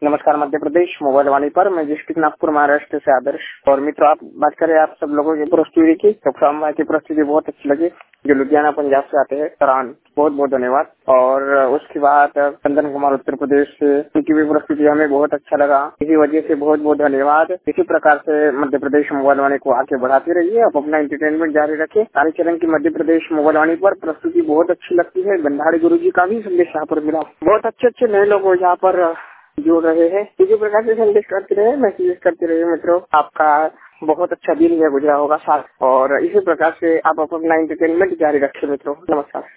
नमस्कार मध्य प्रदेश मोबाइल वाणी पर मैं डिस्ट्रिक्ट नागपुर महाराष्ट्र से आदर्श। और मित्रों, आप बात करें आप सब लोगों की प्रस्तुति की, तो की प्रस्तुति बहुत अच्छी लगी। जो लुधियाना पंजाब से आते हैं सराहन, बहुत बहुत धन्यवाद। और उसके बाद चंदन कुमार उत्तर प्रदेश से, उनकी भी प्रस्तुति हमें बहुत अच्छा लगा। इसी वजह से बहुत बहुत धन्यवाद। इसी प्रकार से मध्य प्रदेश मोबाइल वाणी को आगे बढ़ाते रहिए, आप अपना एंटरटेनमेंट जारी रखें। तारीचरण की मध्य प्रदेश मोबाइल वाणी पर प्रस्तुति बहुत अच्छी लगती है। गंधाड़ी गुरु जी का भी संदेश यहाँ पर मिला। बहुत अच्छे अच्छे नए लोग यहाँ पर जुड़ रहे हैं। इसी प्रकार से संदेश करते रहे, मैसेज करते रहे। मित्रों, आपका बहुत अच्छा दिन गुजरा होगा साथ, और इसी प्रकार से आप अपना एंटरटेनमेंट जारी रखें। मित्रों, नमस्कार।